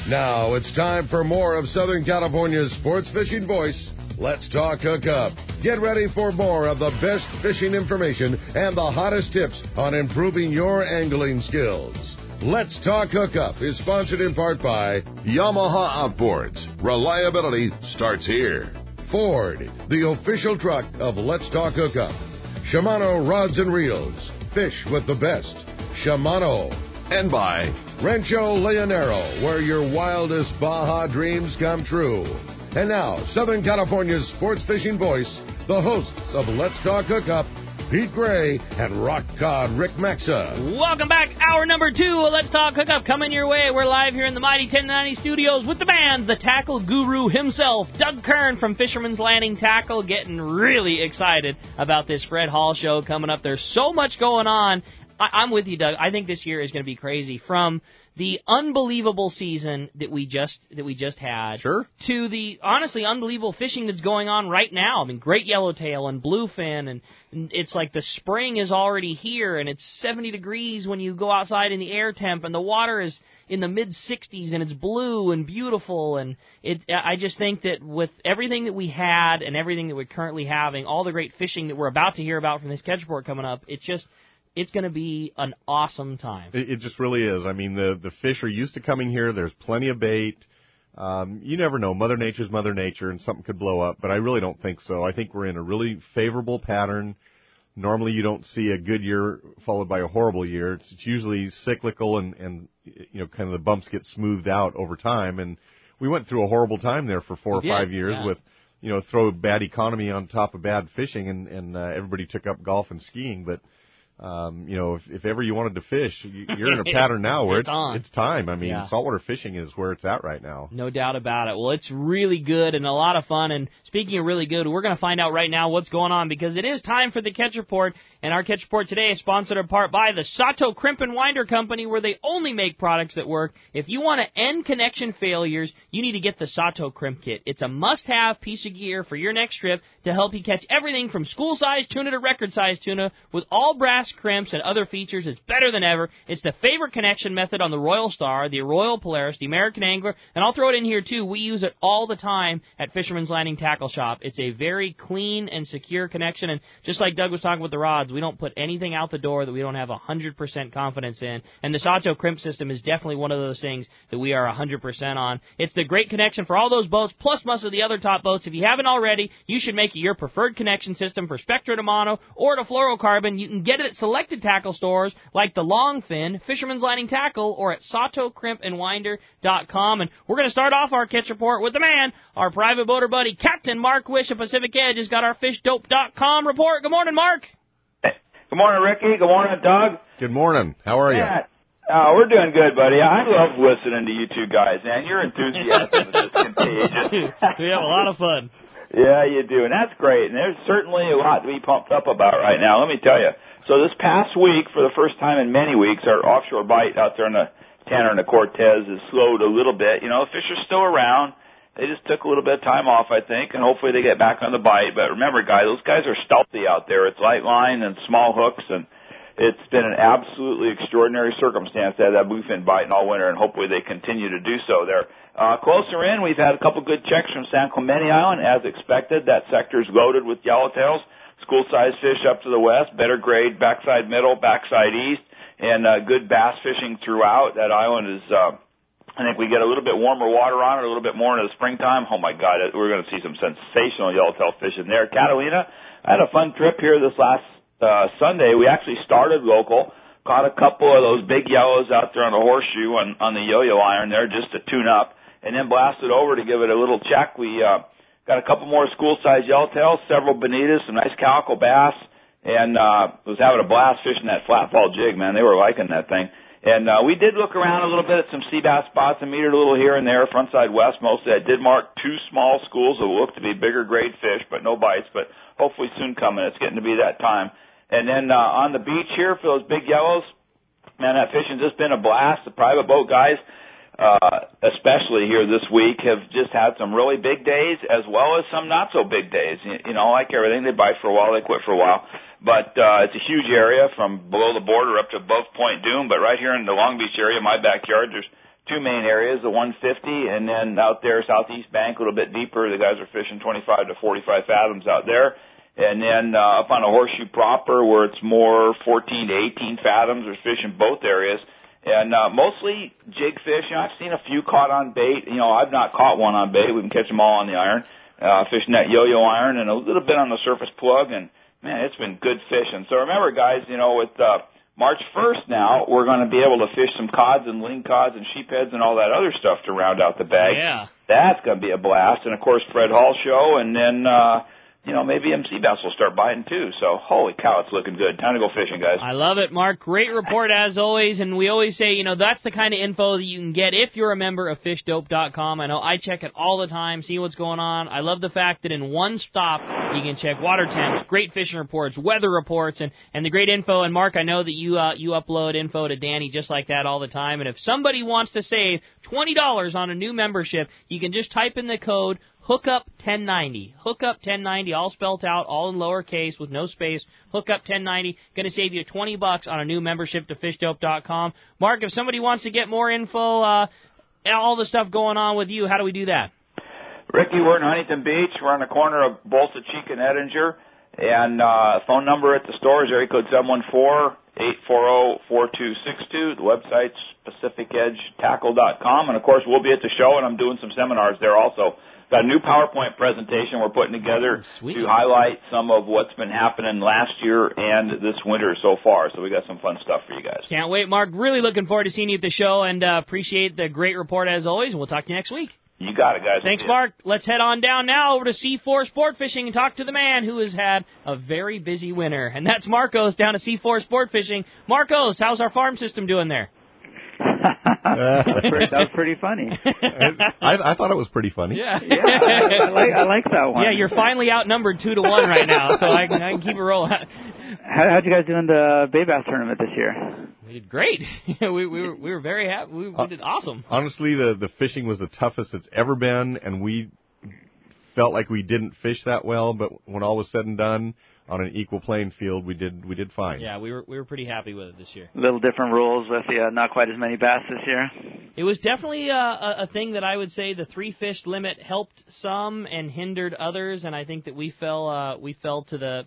Now it's time for more of Southern California's sports fishing voice. Let's talk hookup. Get ready for more of the best fishing information and the hottest tips on improving your angling skills. Let's Talk Hookup is sponsored in part by Yamaha Outboards. Reliability starts here. Ford, the official truck of Let's Talk Hookup. Shimano Rods and Reels. Fish with the best. Shimano. And by Rancho Leonero, where your wildest Baja dreams come true. And now, Southern California's sports fishing voice, the hosts of Let's Talk Hookup, Pete Gray and Rock Cod Rick Maxa. Welcome back. Hour number 2 of Let's Talk Hookup coming your way. We're live here in the mighty 1090 studios with the man, the tackle guru himself, Doug Kern from Fisherman's Landing Tackle, getting really excited about this Fred Hall show coming up. There's so much going on. I'm with you, Doug. I think this year is going to be crazy. From the unbelievable season that we just had, sure, to the honestly unbelievable fishing that's going on right now. I mean, great yellowtail and bluefin, and it's like the spring is already here, and it's 70 degrees when you go outside in the air temp, and the water is in the mid-60s, and it's blue and beautiful, and I just think that with everything that we had and everything that we're currently having, all the great fishing that we're about to hear about from this catch report coming up, it's going to be an awesome time. It just really is. I mean, the fish are used to coming here. There's plenty of bait. You never know. Mother Nature's Mother Nature, and something could blow up, but I really don't think so. I think we're in a really favorable pattern. Normally you don't see a good year followed by a horrible year. It's usually cyclical, and you know, kind of the bumps get smoothed out over time. And we went through a horrible time there for 4 or 5 years with, you know, throw bad economy on top of bad fishing, and everybody took up golf and skiing, but you know, if ever you wanted to fish, you're in a pattern now where it's time. I mean, saltwater fishing is where it's at right now. No doubt about it. Well, it's really good and a lot of fun. And speaking of really good, we're going to find out right now what's going on, because it is time for the Catch Report. And our Catch Report today is sponsored in part by the Sato Crimp and Winder Company, where they only make products that work. If you want to end connection failures, you need to get the Sato Crimp Kit. It's a must-have piece of gear for your next trip to help you catch everything from school-sized tuna to record-sized tuna with all brass crimps and other features. It's better than ever. It's the favorite connection method on the Royal Star, the Royal Polaris, the American Angler, and I'll throw it in here too. We use it all the time at Fisherman's Landing Tackle Shop. It's a very clean and secure connection, and just like Doug was talking with the rods, we don't put anything out the door that we don't have 100% confidence in, and the Sato Crimp system is definitely one of those things that we are 100% on. It's the great connection for all those boats, plus most of the other top boats. If you haven't already, you should make it your preferred connection system for Spectra to Mono or to Fluorocarbon. You can get it at selected tackle stores like the Longfin, Fisherman's Landing Tackle, or at SatoCrimpandWinder.com. And we're going to start off our Catch Report with the man, our private boater buddy, Captain Mark Wish of Pacific Edge, has got our FishDope.com report. Good morning, Mark. Hey. Good morning, Ricky. Good morning, Doug. Good morning. How are you? We're doing good, buddy. I love listening to you two guys, man. Your enthusiasm is just contagious. We have a lot of fun. Yeah, you do, and that's great. And there's certainly a lot to be pumped up about right now, let me tell you. So this past week, for the first time in many weeks, our offshore bite out there in the Tanner and the Cortez has slowed a little bit. You know, the fish are still around. They just took a little bit of time off, I think, and hopefully they get back on the bite. But remember, guys, those guys are stealthy out there. It's light line and small hooks, and it's been an absolutely extraordinary circumstance to have that bluefin bite all winter, and hopefully they continue to do so there. Closer in, we've had a couple good checks from San Clemente Island. As expected, that sector's loaded with yellowtails. School-sized fish up to the west, better grade, backside middle, backside east, and good bass fishing throughout. That island is, I think we get a little bit warmer water on it, a little bit more in the springtime. Oh, my God, we're going to see some sensational yellowtail fishing there. Catalina, I had a fun trip here this last Sunday. We actually started local, caught a couple of those big yellows out there on the horseshoe on the yo-yo iron there just to tune up, and then blasted over to give it a little check. We got a couple more school-sized yellowtails, several bonitas, some nice calico bass, and was having a blast fishing that flat-fall jig, man. They were liking that thing. And we did look around a little bit at some sea bass spots and metered a little here and there, frontside west mostly. I did mark 2 small schools that look to be bigger grade fish, but no bites, but hopefully soon coming. It's getting to be that time. And then on the beach here for those big yellows, man, that fishing's just been a blast. The private boat guys, especially here this week, have just had some really big days as well as some not so big days. You know, like everything, they bite for a while, they quit for a while. But it's a huge area from below the border up to above Point Doom. But right here in the Long Beach area, my backyard, there's two main areas, the 150, and then out there, Southeast Bank, a little bit deeper, the guys are fishing 25 to 45 fathoms out there. And then up on the Horseshoe proper, where it's more 14 to 18 fathoms, we're fishing both areas. And mostly jig fish. I've seen a few caught on bait. I've not caught one on bait. We can catch them all on the iron. Fishing that yo-yo iron and a little bit on the surface plug. And, man, it's been good fishing. So remember, guys, with March 1st now, we're going to be able to fish some cods and lingcods and sheepheads and all that other stuff to round out the bag. Yeah. That's going to be a blast. And, of course, Fred Hall show. And then, maybe MC Bass will start biting too. So, holy cow, it's looking good. Time to go fishing, guys. I love it, Mark. Great report as always. And we always say, that's the kind of info that you can get if you're a member of FishDope.com. I know I check it all the time, see what's going on. I love the fact that in one stop you can check water temps, great fishing reports, weather reports, and the great info. And Mark, I know that you upload info to Danny just like that all the time. And if somebody wants to save $20 on a new membership, you can just type in the code Hookup1090. Hookup1090, all spelled out, all in lowercase with no space. Hookup1090, going to save you $20 on a new membership to FishDope.com. Mark, if somebody wants to get more info, all the stuff going on with you, how do we do that? Ricky, we're in Huntington Beach. We're on the corner of Bolsa Chica and Ettinger. And phone number at the store is area code 714-840-4262. The website's PacificEdgeTackle.com. And, of course, we'll be at the show, and I'm doing some seminars there also. Got a new PowerPoint presentation we're putting together to highlight some of what's been happening last year and this winter so far. So we got some fun stuff for you guys. Can't wait, Mark. Really looking forward to seeing you at the show, and appreciate the great report as always. And we'll talk to you next week. You got it, guys. Thanks, Mark. Let's head on down now over to C4 Sport Fishing and talk to the man who has had a very busy winter. And that's Marcos down at C4 Sport Fishing. Marcos, how's our farm system doing there? That was pretty funny. I thought it was pretty funny. Yeah, I like that one. Yeah, you're finally outnumbered 2-1 right now, so I can keep it rolling. How'd you guys do in the Bay Bass tournament this year? We did great. we were very happy. We did awesome. Honestly, the fishing was the toughest it's ever been, and we felt like we didn't fish that well. But when all was said and done, on an equal playing field, we did fine. Yeah, we were pretty happy with it this year. A little different rules with the not quite as many bass this year. It was definitely a thing that I would say the 3-fish limit helped some and hindered others, and I think that we fell to the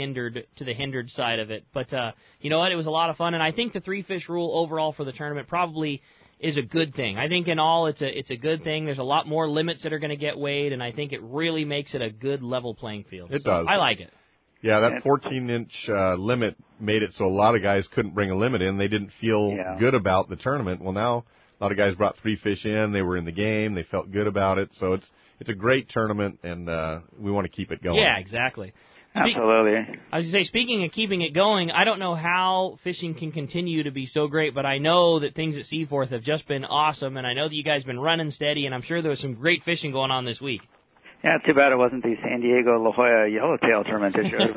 hindered side of it. But you know what? It was a lot of fun, and I think the 3-fish rule overall for the tournament probably is a good thing. I think in all it's a good thing. There's a lot more limits that are going to get weighed, and I think it really makes it a good level playing field. It does. I like it. Yeah, that 14-inch limit made it so a lot of guys couldn't bring a limit in. They didn't feel good about the tournament. Well, now a lot of guys brought 3 fish in. They were in the game. They felt good about it. So it's a great tournament, and we want to keep it going. Yeah, exactly. Absolutely. I was going to say, speaking of keeping it going, I don't know how fishing can continue to be so great, but I know that things at Seaforth have just been awesome, and I know that you guys have been running steady, and I'm sure there was some great fishing going on this week. Yeah, too bad it wasn't the San Diego La Jolla Yellowtail tournament this year.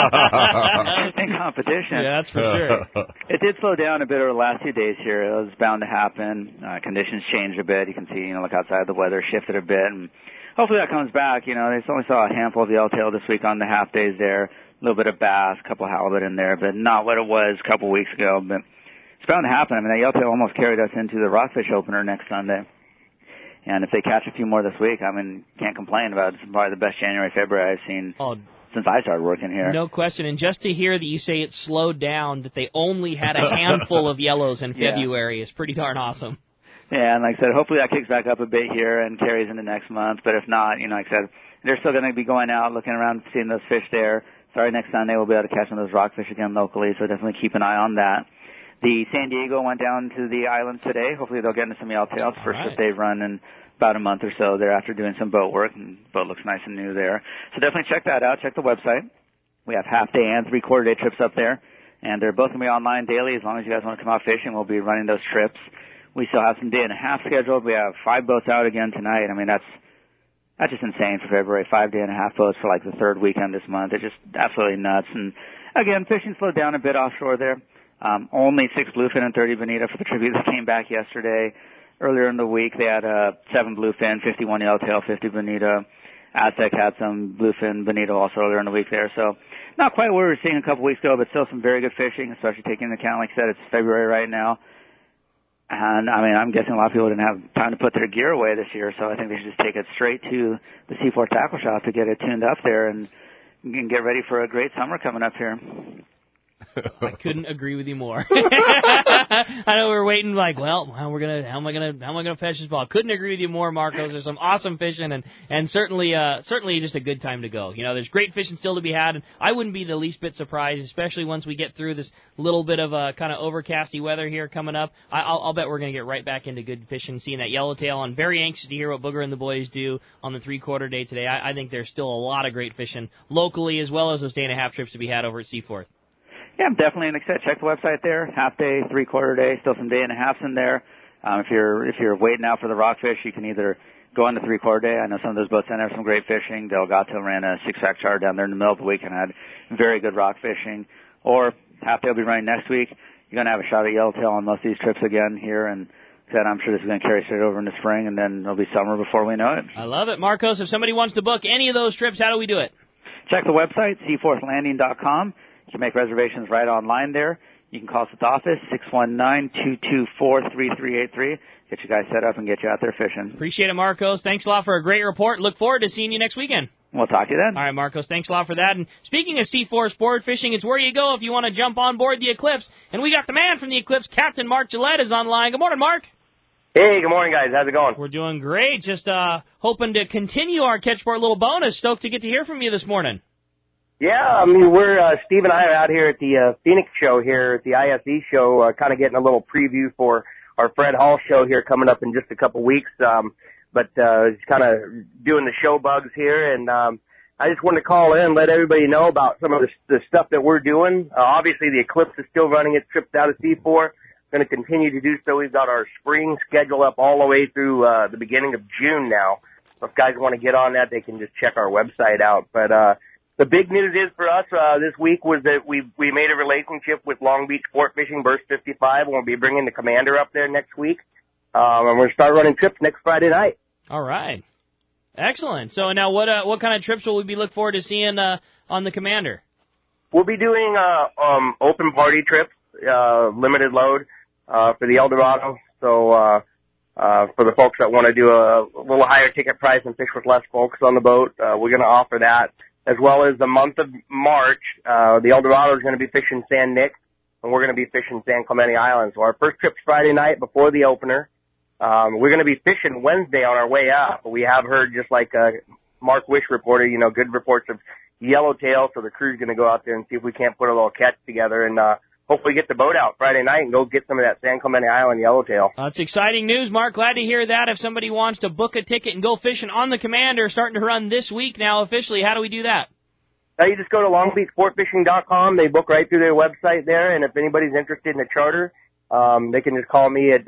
Interesting competition. Yeah, that's for sure. It did slow down a bit over the last few days here. It was bound to happen. Conditions changed a bit. You can see, look outside, the weather shifted a bit, and hopefully that comes back. They only saw a handful of yellowtail this week on the half days there. A little bit of bass, a couple of halibut in there, but not what it was a couple of weeks ago. But it's bound to happen. I mean, that yellowtail almost carried us into the rockfish opener next Sunday. And if they catch a few more this week, can't complain about it. It's probably the best January, February I've seen since I started working here. No question. And just to hear that you say it slowed down, that they only had a handful of yellows in February is pretty darn awesome. Yeah, and like I said, hopefully that kicks back up a bit here and carries into next month. But if not, like I said, they're still going to be going out, looking around, seeing those fish there. Sorry, next Sunday we'll be able to catch some of those rockfish again locally, so definitely keep an eye on that. The San Diego went down to the islands today. Hopefully they'll get into some yellowtail. It's the first trip they've run in about a month or so there after doing some boat work, and the boat looks nice and new there. So definitely check that out. Check the website. We have half-day and 3/4-day trips up there, and they're both going to be online daily. As long as you guys want to come out fishing, we'll be running those trips. We still have some day and a half scheduled. We have 5 boats out again tonight. That's just insane for February. 5 day and a half boats for like the third weekend this month. It's just absolutely nuts. And again, fishing slowed down a bit offshore there. Only 6 bluefin and 30 bonita for the tribute that came back yesterday. Earlier in the week, they had 7 bluefin, 51 yellowtail, 50 bonita. Aztec had some bluefin bonita also earlier in the week there. So not quite what we were seeing a couple weeks ago, but still some very good fishing, especially taking into account, like I said, it's February right now. And, I mean, I'm guessing a lot of people didn't have time to put their gear away this year, so I think they should just take it straight to the C4 Tackle Shop to get it tuned up there and get ready for a great summer coming up here. I couldn't agree with you more. I know we're waiting like, well, how am I gonna fish this ball? Couldn't agree with you more, Marcos. There's some awesome fishing and certainly just a good time to go. You know, there's great fishing still to be had, and I wouldn't be the least bit surprised, especially once we get through this little bit of a kind of overcasty weather here coming up. I'll bet we're gonna get right back into good fishing, seeing that yellowtail. I'm very anxious to hear what Booger and the boys do on the 3/4 day today. I think there's still a lot of great fishing locally as well as those 1.5 day trips to be had over at Seaforth. Yeah, I'm definitely excited. Check the website there. Half day, 3/4 day, still some 1.5 days in there. If you're waiting out for the rockfish, you can either go on the 3/4 day. I know some of those boats in there have some great fishing. Delgato ran a 6-pack charter down there in the middle of the week and had very good rock fishing. Or half day will be running next week. You're going to have a shot at yellowtail on most of these trips again here, and I'm sure this is going to carry straight over in the spring, and then it'll be summer before we know it. I love it. Marcos, if somebody wants to book any of those trips, how do we do it? Check the website, seaforthlanding.com. You can make reservations right online there. You can call us at the office, 619-224-3383. Get you guys set up and get you out there fishing. Appreciate it, Marcos. Thanks a lot for a great report. Look forward to seeing you next weekend. We'll talk to you then. All right, Marcos, thanks a lot for that. And speaking of C4 Sport Fishing, it's where you go if you want to jump on board the Eclipse. And we got the man from the Eclipse, Captain Mark Gillette, is online. Good morning, Mark. Hey, good morning, guys. How's it going? We're doing great. Just hoping to continue our Catchport little bonus. Stoked to get to hear from you this morning. Yeah, I mean, Steve and I are out here at the Phoenix show here, at the ISE show, kind of getting a little preview for our Fred Hall show here coming up in just a couple weeks. But just kind of doing the show bugs here, and I just wanted to call in and let everybody know about some of the stuff that we're doing. Obviously, the Eclipse is still running its trips out of C4. Going to continue to do so. We've got our spring schedule up all the way through the beginning of June now. So if guys want to get on that, they can just check our website out. But the big news is for us this week was that we made a relationship with Long Beach Sport Fishing Burst 55, and we'll be bringing the Commander up there next week. And we're going to start running trips next Friday night. All right. Excellent. So now what kind of trips will we be looking forward to seeing on the Commander? We'll be doing open party trips, limited load for the Eldorado. So for the folks that want to do a little higher ticket price and fish with less folks on the boat, we're going to offer that. As well as the month of March, the Eldorado is going to be fishing San Nick, and we're going to be fishing San Clemente Island. So our first trip's Friday night before the opener. We're going to be fishing Wednesday on our way up. We have heard, just like Mark Wish reported, good reports of yellowtail. So the crew's going to go out there and see if we can't put a little catch together and hopefully get the boat out Friday night and go get some of that San Clemente Island yellowtail. That's exciting news, Mark. Glad to hear that. If somebody wants to book a ticket and go fishing on the Commander, starting to run this week now officially, how do we do that? You just go to longbeachsportfishing.com. They book right through their website there, and if anybody's interested in a charter, they can just call me at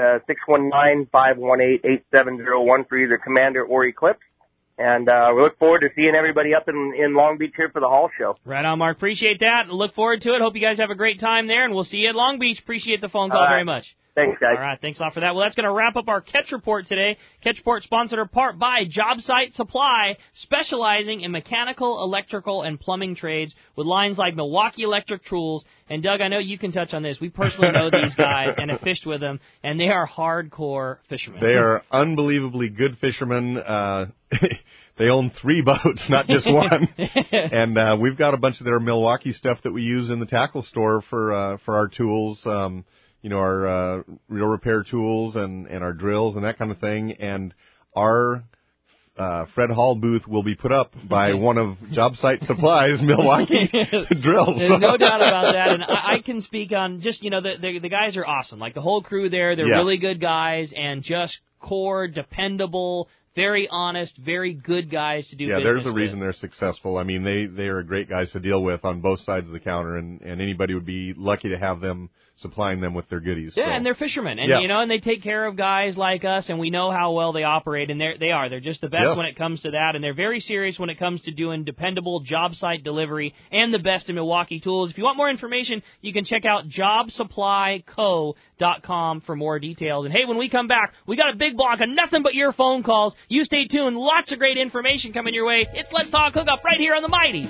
619-518-8701 for either Commander or Eclipse. And we look forward to seeing everybody up in Long Beach here for the Hall show. Right on, Mark. Appreciate that. Look forward to it. Hope you guys have a great time there, and we'll see you at Long Beach. Appreciate the phone call very much. Thanks, guys. All right, thanks a lot for that. Well, that's going to wrap up our Catch Report today. Catch Report sponsored in part by JobSite Supply, specializing in mechanical, electrical, and plumbing trades with lines like Milwaukee Electric Tools. And, Doug, I know you can touch on this. We personally know these guys and have fished with them, and they are hardcore fishermen. They are unbelievably good fishermen. They own 3 boats, not just one. And we've got a bunch of their Milwaukee stuff that we use in the tackle store for our tools. Our reel repair tools and our drills and that kind of thing. And our Fred Hall booth will be put up by one of JobSite Supply's Milwaukee drills. There's no doubt about that. And I can speak on just, the guys are awesome. Like the whole crew there, they're really good guys and just core, dependable, very honest, very good guys to do business with. Yeah, there's a reason they're successful. I mean, they are great guys to deal with on both sides of the counter, and anybody would be lucky to have them supplying them with their goodies. Yeah, so. And they're fishermen, and and they take care of guys like us, and we know how well they operate, and they're just the best when it comes to that, and they're very serious when it comes to doing dependable job site delivery and the best in Milwaukee tools. If you want more information, you can check out jobsupplyco.com for more details. And hey, when we come back, we got a big block of nothing but your phone calls. You stay tuned. Lots of great information coming your way. It's Let's Talk Hookup right here on the Mighty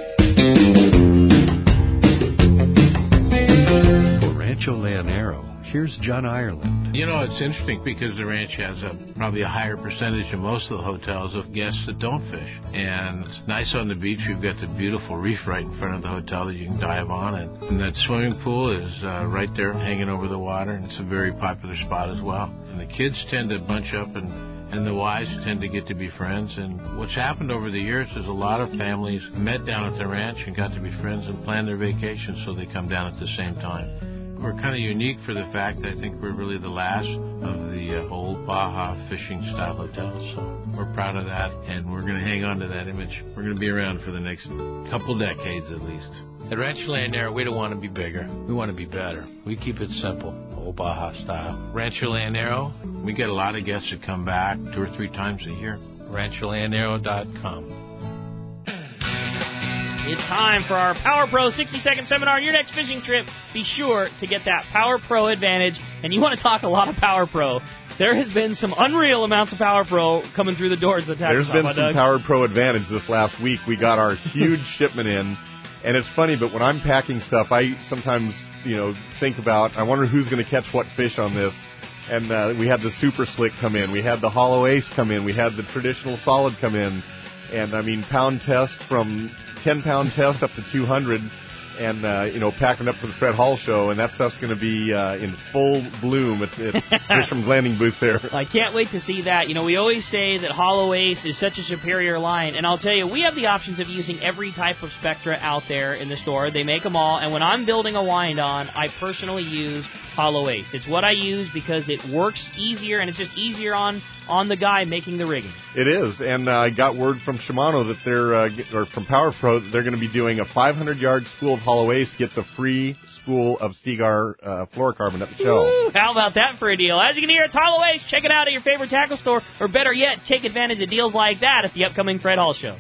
1090. For Rancho Leonero, Here's John Ireland. You know, it's interesting because the ranch has probably a higher percentage than most of the hotels of guests that don't fish. And it's nice on the beach. We've got the beautiful reef right in front of the hotel that you can dive on. And that swimming pool is right there hanging over the water, and it's a very popular spot as well. And the kids tend to bunch up, and the wives tend to get to be friends. And what's happened over the years is a lot of families met down at the ranch and got to be friends and planned their vacations so they come down at the same time. We're kind of unique for the fact that I think we're really the last of the old Baja fishing-style hotels. So we're proud of that, and we're going to hang on to that image. We're going to be around for the next couple decades at least. At Rancho Leonero, we don't want to be bigger. We want to be better. We keep it simple, old Baja style. Rancho Leonero, we get a lot of guests that come back 2 or 3 times a year. RanchoLeonero.com. It's time for our Power Pro 60-second seminar. Your next fishing trip, be sure to get that Power Pro advantage. And you want to talk a lot of Power Pro. There has been some unreal amounts of Power Pro coming through the doors of the tackle shop. There's been some Power Pro advantage this last week. We got our huge shipment in. And it's funny, but when I'm packing stuff, I sometimes, think about, I wonder who's going to catch what fish on this. And we had the Super Slick come in. We had the Hollow Ace come in. We had the traditional Solid come in. And, pound test from 10-pound test up to 200, and packing up for the Fred Hall show, and that stuff's going to be in full bloom at Fisherman's Landing booth there. I can't wait to see that. We always say that Hollow Ace is such a superior line, and I'll tell you, we have the options of using every type of Spectra out there in the store. They make them all, and when I'm building a wind-on, I personally use Hollow Ace. It's what I use because it works easier, and it's just easier on the guy making the rigging. It is, and I got word from Shimano that or from Power Pro, that they're going to be doing a 500-yard spool of Hollow Ace gets a free spool of Seaguar fluorocarbon at the show. Ooh, how about that for a deal? As you can hear, it's Hollow Ace. Check it out at your favorite tackle store, or better yet, take advantage of deals like that at the upcoming Fred Hall show.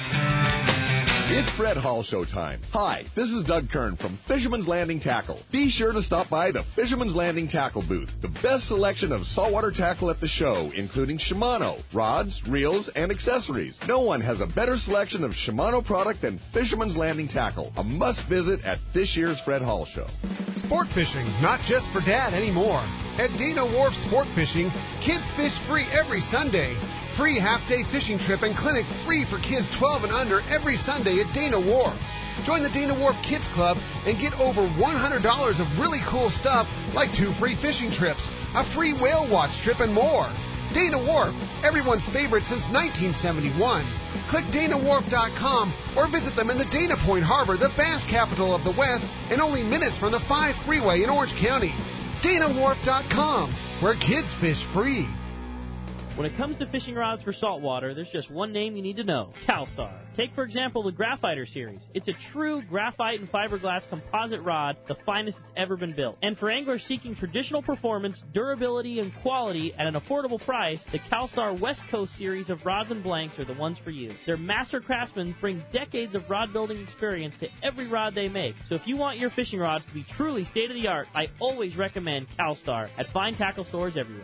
It's Fred Hall Show time. Hi, this is Doug Kern from Fisherman's Landing Tackle. Be sure to stop by the Fisherman's Landing Tackle booth. The best selection of saltwater tackle at the show, including Shimano, rods, reels, and accessories. No one has a better selection of Shimano product than Fisherman's Landing Tackle. A must visit at this year's Fred Hall Show. Sport fishing, not just for dad anymore. At Dana Wharf Sport Fishing, kids fish free every Sunday. Free half-day fishing trip and clinic free for kids 12 and under every Sunday at Dana Wharf. Join the Dana Wharf Kids Club and get over $100 of really cool stuff like 2 free fishing trips, a free whale watch trip, and more. Dana Wharf, everyone's favorite since 1971. Click DanaWharf.com or visit them in the Dana Point Harbor, the bass capital of the West, and only minutes from the 5 freeway in Orange County. DanaWharf.com, where kids fish free. When it comes to fishing rods for saltwater, there's just one name you need to know: CalStar. Take, for example, the Graphiter series. It's a true graphite and fiberglass composite rod, the finest it's ever been built. And for anglers seeking traditional performance, durability, and quality at an affordable price, the CalStar West Coast series of rods and blanks are the ones for you. Their master craftsmen bring decades of rod building experience to every rod they make. So if you want your fishing rods to be truly state-of-the-art, I always recommend CalStar at fine tackle stores everywhere.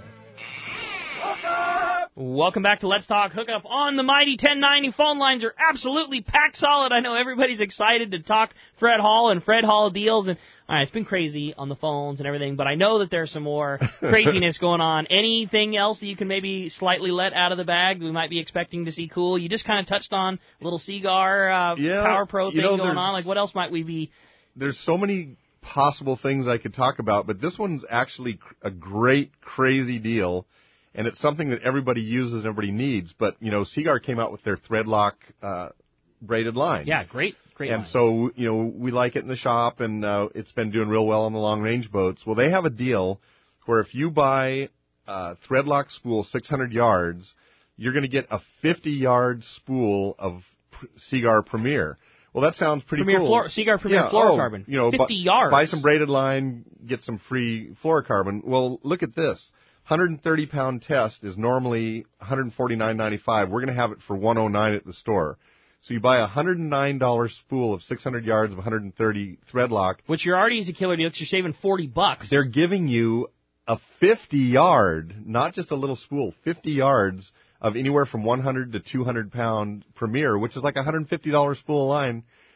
Welcome back to Let's Talk Hookup on the mighty 1090. Phone lines are absolutely packed solid. I know everybody's excited to talk Fred Hall and Fred Hall deals. And all right, it's been crazy on the phones and everything, but I know that there's some more craziness going on. Anything else that you can maybe slightly let out of the bag we might be expecting to see cool? You just kind of touched on a little Seaguar Power Pro thing going on. Like, what else might we be? There's so many possible things I could talk about, but this one's actually a great, crazy deal. And it's something that everybody uses and everybody needs. But, Seaguar came out with their Threadlock braided line. Yeah, great line. And so, we like it in the shop, and it's been doing real well on the long-range boats. Well, they have a deal where if you buy a Threadlock spool 600 yards, you're going to get a 50-yard spool of Seaguar Premier. Well, that sounds pretty cool. Seaguar Premier fluorocarbon. 50 yards. Buy some braided line, get some free fluorocarbon. Well, look at this. 130-pound test is normally $149.95. We're going to have it for $109 at the store. So you buy a $109 spool of 600 yards of 130 Threadlock, which you're already is a killer deal because you're saving $40. They're giving you a 50-yard, not just a little spool, 50 yards of anywhere from 100 to 200-pound Premier, which is like a $150 spool of line.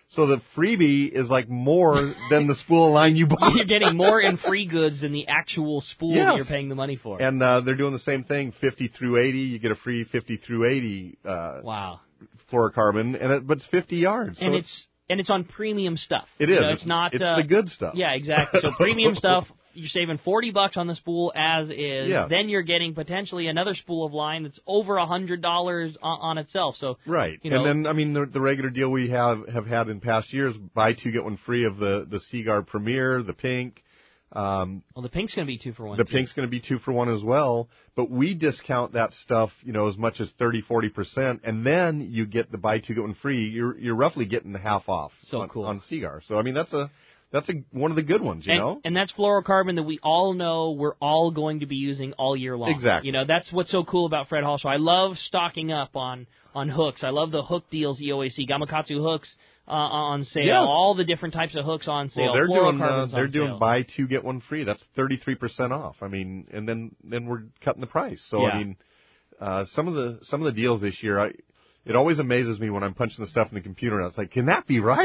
So the freebie is like more than the spool line you bought. You're getting more in free goods than the actual spool that you're paying the money for. And they're doing the same thing, 50 through 80. You get a free 50 through 80 wow. fluorocarbon, but it's 50 yards. So and it's on premium stuff. It is. It's not. It's the good stuff. Yeah, exactly. So premium stuff. You're saving $40 on the spool as is. Yes. Then you're getting potentially another spool of line that's over $100 on itself. So right. You know, and then I mean the regular deal we have had in past years: buy two get one free of the Seaguar Premier, the pink. Well, the pink's going to be 2 for 1. The pink's going to be 2 for 1 as well. But we discount that stuff, as much as 30-40%, and then you get the buy two get one free. You're roughly getting half off. Cool on Seaguar. So I mean that's one of the good ones, you know? And that's fluorocarbon that we all know we're all going to be using all year long. Exactly. That's what's so cool about Fred Hall Show. I love stocking up on hooks. I love the hook deals you always see. Gamakatsu hooks on sale. Yes. All the different types of hooks on sale. Well, they're doing buy two get one free. That's 33% off. I mean, and then we're cutting the price. So yeah. I mean, some of the deals this year, it always amazes me when I'm punching the stuff in the computer, and it's like, can that be right?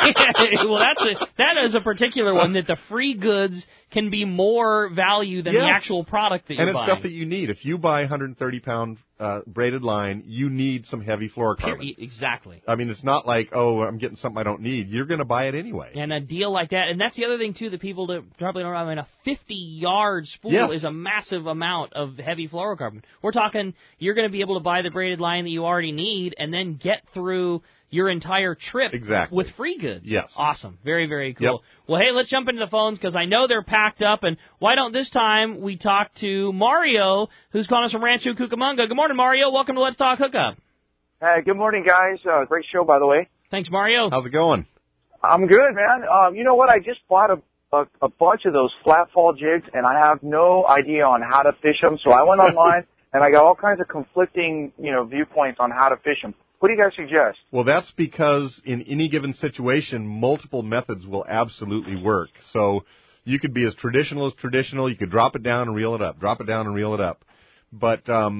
Well, that is a particular one, that the free goods can be more value than the actual product that you're buying. And it's stuff that you need. If you buy 130-pound braided line, you need some heavy fluorocarbon. Exactly. I mean, it's not like, oh, I'm getting something I don't need. You're going to buy it anyway. And a deal like that, and that's the other thing, too, that people probably don't know. I mean, a 50-yard spool is a massive amount of heavy fluorocarbon. We're talking, you're going to be able to buy the braided line that you already need and then get through your entire trip with free goods. Yes. Awesome. Very, very cool. Yep. Well, hey, let's jump into the phones because I know they're packed up. And why don't this time we talk to Mario, who's calling us from Rancho Cucamonga. Good morning, Mario. Welcome to Let's Talk Hookup. Hey, good morning, guys. Great show, by the way. Thanks, Mario. How's it going? I'm good, man. You know what? I just bought a bunch of those flat fall jigs, and I have no idea on how to fish them. So I went online, and I got all kinds of conflicting, viewpoints on how to fish them. What do you guys suggest? Well, that's because in any given situation, multiple methods will absolutely work. So you could be as traditional. You could drop it down and reel it up, drop it down and reel it up. But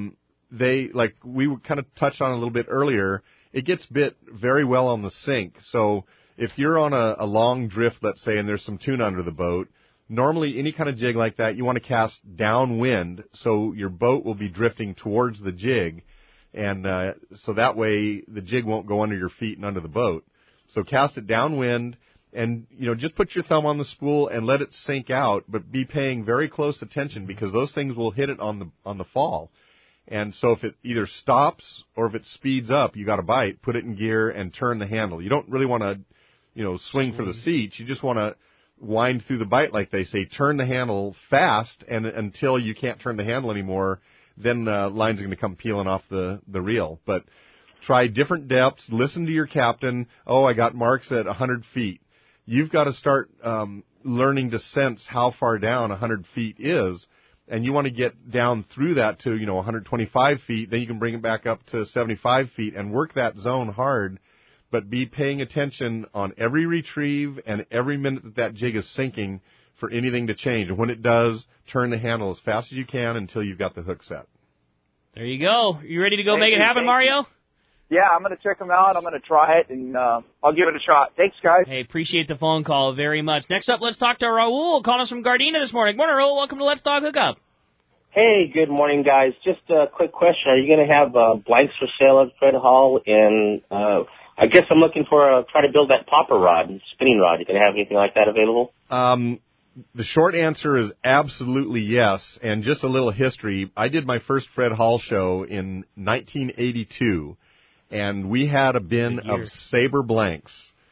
they, like we kind of touched on a little bit earlier, it gets bit very well on the sink. So if you're on a long drift, let's say, and there's some tuna under the boat, normally any kind of jig like that, you want to cast downwind so your boat will be drifting towards the jig. And so that way the jig won't go under your feet and under the boat. So cast it downwind and, just put your thumb on the spool and let it sink out, but be paying very close attention because those things will hit it on the fall. And so if it either stops or if it speeds up, you got to bite, put it in gear and turn the handle. You don't really want to, swing for the seats. You just want to wind through the bite, like they say, turn the handle fast and until you can't turn the handle anymore. Then lines are going to come peeling off the reel. But try different depths. Listen to your captain. Oh, I got marks at 100 feet. You've got to start learning to sense how far down 100 feet is, and you want to get down through that to 125 feet. Then you can bring it back up to 75 feet and work that zone hard. But be paying attention on every retrieve and every minute that jig is sinking for anything to change. And when it does, turn the handle as fast as you can until you've got the hook set. There you go. You ready to go make it happen, Mario? Yeah, I'm going to check them out. I'm going to try it, and I'll give it a shot. Thanks, guys. Hey, appreciate the phone call very much. Next up, let's talk to Raul, calling us from Gardena this morning. Good morning, Raul. Welcome to Let's Talk Hookup. Hey, good morning, guys. Just a quick question. Are you going to have blanks for sale at Fred Hall? And I guess I'm looking for try to build that popper rod, spinning rod. You going to have anything like that available? The short answer is absolutely yes. And just a little history. I did my first Fred Hall show in 1982, and we had a bin of Sabre blanks.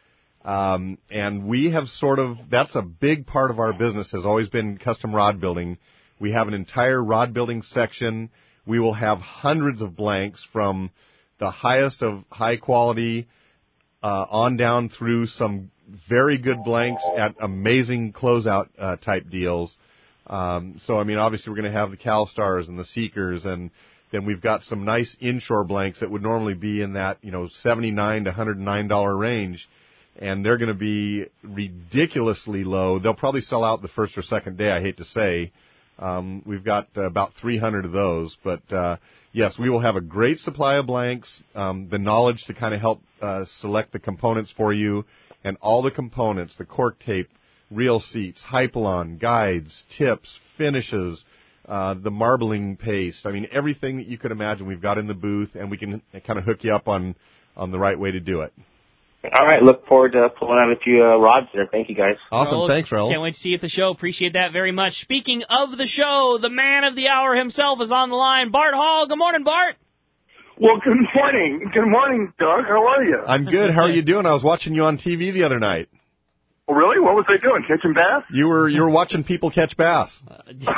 And we have that's a big part of our business, has always been custom rod building. We have an entire rod building section. We will have hundreds of blanks from the highest of high quality on down through some very good blanks at amazing closeout type deals. So, I mean, obviously we're going to have the CalStars and the Seekers, and then we've got some nice inshore blanks that would normally be in that, $79 to $109 range, and they're going to be ridiculously low. They'll probably sell out the first or second day, I hate to say, We've got about 300 of those, but yes, we will have a great supply of blanks, the knowledge to kind of help select the components for you, and all the components, the cork tape, reel seats, Hypalon, guides, tips, finishes, the marbling paste. I mean, everything that you could imagine we've got in the booth, and we can kind of hook you up on the right way to do it. All right, look forward to pulling out a few rods there. Thank you, guys. Awesome. Raul, thanks, Raul. Can't wait to see you at the show. Appreciate that very much. Speaking of the show, the man of the hour himself is on the line. Bart Hall. Good morning, Bart. Well, good morning. Good morning, Doug. How are you? I'm good. How are you doing? I was watching you on TV the other night. Oh, really? What was I doing? Catching bass? You were watching people catch bass. No.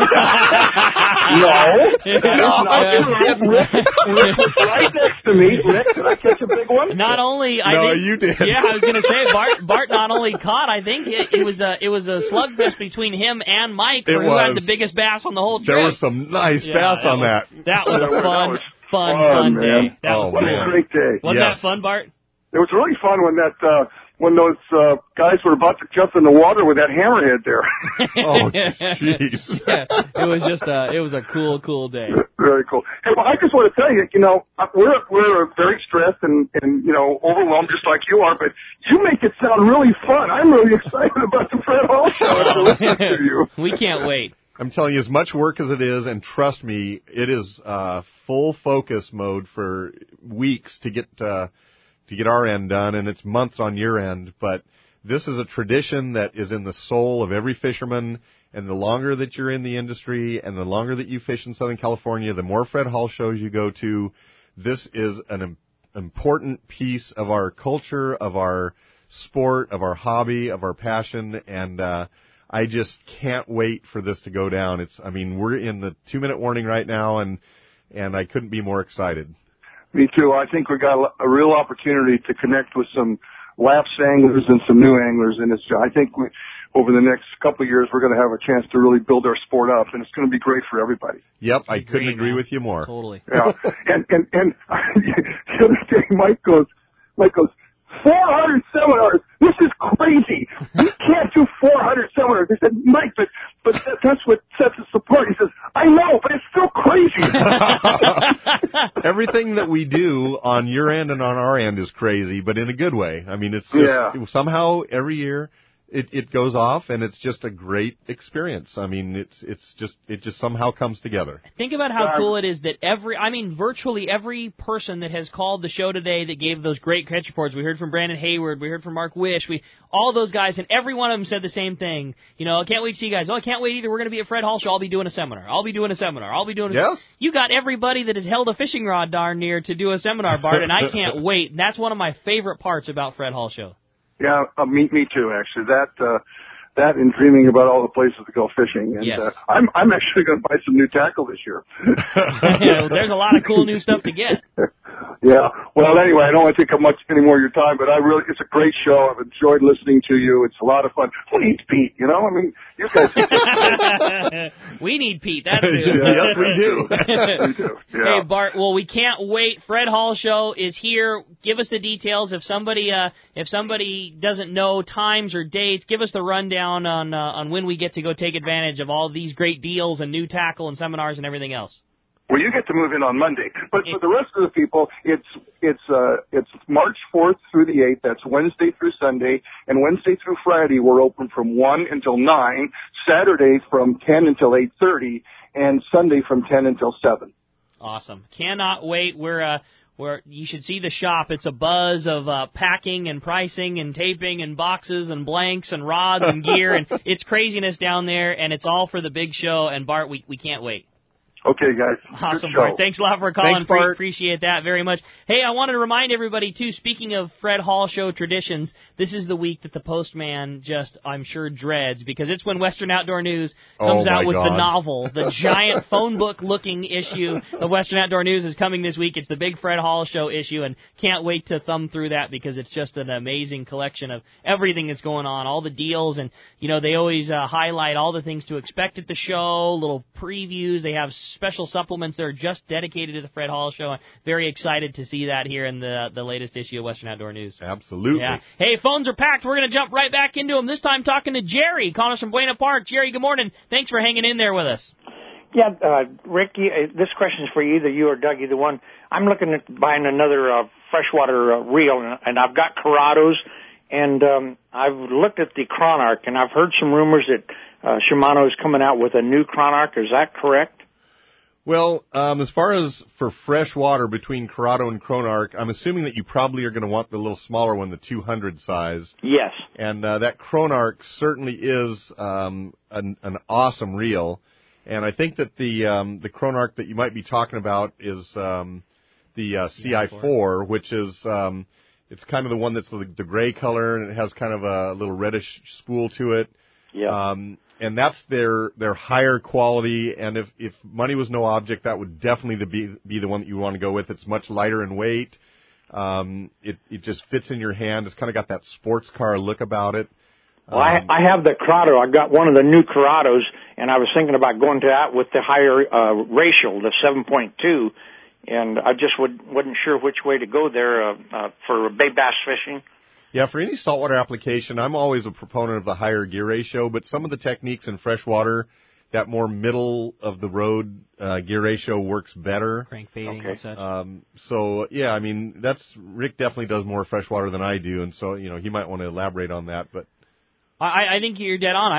Rick was right next to me. Rick, did I catch a big one? Not only, No, you did. Yeah, I was going to say Bart not only caught. I think it was a slugfest between him and Mike for who had the biggest bass on the whole trip. There was some nice bass on that. That was a fun man. day. That was cool. a great day. Wasn't that fun, Bart? It was really fun when those guys were about to jump in the water with that hammerhead there. Oh, jeez. Yeah, it was a cool day. Very cool. Hey, well, I just want to tell you, we're very stressed and overwhelmed just like you are, but you make it sound really fun. I'm really excited about the Fred Hall show after listening to you. We can't wait. I'm telling you, as much work as it is, and trust me, it is full focus mode for weeks to get our end done, and it's months on your end. But this is a tradition that is in the soul of every fisherman, and the longer that you're in the industry and the longer that you fish in Southern California, the more Fred Hall shows you go to. This is an important piece of our culture, of our sport, of our hobby, of our passion, and I just can't wait for this to go down. We're in the 2-minute warning right now, and I couldn't be more excited. Me too. I think we got a real opportunity to connect with some lapsed anglers and some new anglers, and I think over the next couple of years we're going to have a chance to really build our sport up, and it's going to be great for everybody. Yep, I couldn't agree with you more. Totally. Yeah. and the other day Mike goes, 400 seminars. This is crazy. We can't do 400 seminars. I said, Mike, but that's what sets us apart. He says, I know, but it's still crazy. Everything that we do on your end and on our end is crazy, but in a good way. I mean, it's just somehow every year it goes off, and it's just a great experience. I mean, it just somehow comes together. Think about how cool it is that virtually every person that has called the show today that gave those great catch reports. We heard from Brandon Hayward, we heard from Mark Wish, all those guys, and every one of them said the same thing. I can't wait to see you guys. Oh, I can't wait either. We're going to be at Fred Hall show. I'll be doing a seminar. Yes. You got everybody that has held a fishing rod darn near to do a seminar, Bart, and I can't wait. And that's one of my favorite parts about Fred Hall show. Yeah, me too, actually. That and dreaming about all the places to go fishing. And yes. I'm actually going to buy some new tackle this year. There's a lot of cool new stuff to get. Yeah. Well, anyway, I don't want to take up much any more of your time, but it's a great show. I've enjoyed listening to you. It's a lot of fun. Who needs Pete? You guys. We need Pete. That's it. Yes, we do. We do. Yeah. Hey, Bart. Well, we can't wait. Fred Hall show is here. Give us the details. If somebody doesn't know times or dates, give us the rundown on when we get to go take advantage of all these great deals and new tackle and seminars and everything else. Well, you get to move in on Monday, but for the rest of the people, it's March 4th through the 8th. That's Wednesday through Sunday, and Wednesday through Friday we're open from 1 until 9. Saturday from 10 until 8:30, and Sunday from 10 until 7. Awesome! Cannot wait. You should see the shop. It's a buzz of packing and pricing and taping and boxes and blanks and rods and gear, and it's craziness down there, and it's all for the big show. And Bart, we can't wait. Okay, guys. Awesome, Bart. Thanks a lot for calling. Thanks, Bart. Appreciate that very much. Hey, I wanted to remind everybody, too, speaking of Fred Hall show traditions, this is the week that the postman I'm sure, dreads, because it's when Western Outdoor News comes out with the novel. The giant phone book-looking issue of Western Outdoor News is coming this week. It's the big Fred Hall show issue, and can't wait to thumb through that because it's just an amazing collection of everything that's going on, all the deals, and, they always highlight all the things to expect at the show, little previews. They have special supplements that are just dedicated to the Fred Hall Show. I'm very excited to see that here in the latest issue of Western Outdoor News. Absolutely. Yeah. Hey, phones are packed. We're going to jump right back into them, this time talking to Jerry, calling us from Buena Park. Jerry, good morning. Thanks for hanging in there with us. Yeah, Rick, this question is for you, either you or Doug, either one. I'm looking at buying another freshwater reel, and I've got Corrados, and I've looked at the Chronarch, and I've heard some rumors that Shimano is coming out with a new Chronarch. Is that correct? Well, as far as for freshwater between Corrado and Chronarch, I'm assuming that you probably are going to want the little smaller one, the 200 size. Yes. And that Chronarch certainly is an awesome reel. And I think that the Chronarch that you might be talking about is the CI4, which is it's kind of the one that's the gray color, and it has kind of a little reddish spool to it. Yeah. And that's their higher quality. And if money was no object, that would definitely be the one that you want to go with. It's much lighter in weight. It just fits in your hand. It's kind of got that sports car look about it. Well, I have the Corrado. I got one of the new Corrados, and I was thinking about going to that with the higher ratio, the 7.2, and I just wasn't sure which way to go there for bay bass fishing. Yeah, for any saltwater application, I'm always a proponent of the higher gear ratio, but some of the techniques in freshwater, that more middle of the road gear ratio works better. Crankbaiting and such. So yeah, I mean, Rick definitely does more freshwater than I do, and so he might want to elaborate on that, but. I think you're dead on.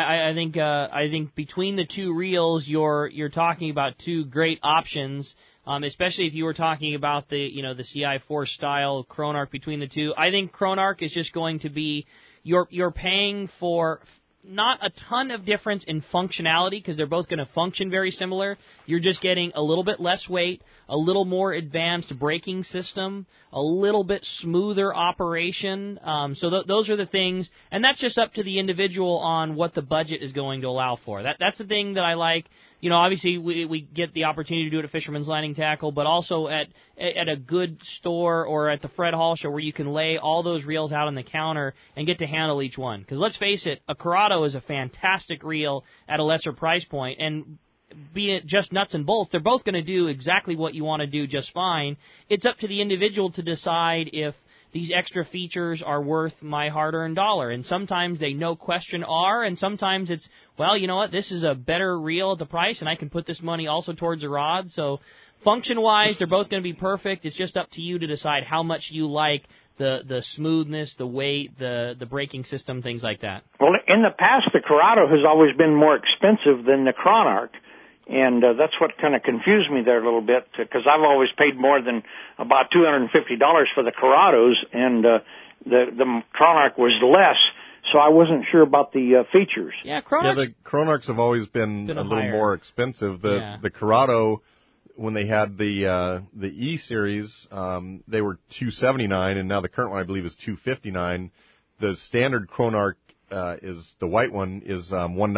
I think between the two reels, you're talking about two great options. Especially if you were talking about the CI4 style Chronarch between the two. I think Chronarch is just going to be you're paying for not a ton of difference in functionality because they're both going to function very similar. You're just getting a little bit less weight, a little more advanced braking system, a little bit smoother operation. So those are the things, and that's just up to the individual on what the budget is going to allow for. That's the thing that I like. Obviously we get the opportunity to do it at Fisherman's Landing Tackle, but also at a good store or at the Fred Hall Show where you can lay all those reels out on the counter and get to handle each one. Because let's face it, a Corrado is a fantastic reel at a lesser price point, and be it just nuts and bolts, they're both going to do exactly what you want to do just fine. It's up to the individual to decide if these extra features are worth my hard-earned dollar. And sometimes they no question are, and sometimes it's, well, you know what, this is a better reel at the price, and I can put this money also towards a rod. So function-wise, they're both going to be perfect. It's just up to you to decide how much you like the smoothness, the weight, the braking system, things like that. Well, in the past, the Corrado has always been more expensive than the Chronarch. And that's what kind of confused me there a little bit, because I've always paid more than about $250 for the Corrados, and the Chronarch was less, so I wasn't sure about the features. Yeah, the Chronarchs have always been a little more expensive. The Corrado, when they had the E series, they were $279, and now the current one I believe is $259. The standard Chronarch is the white one is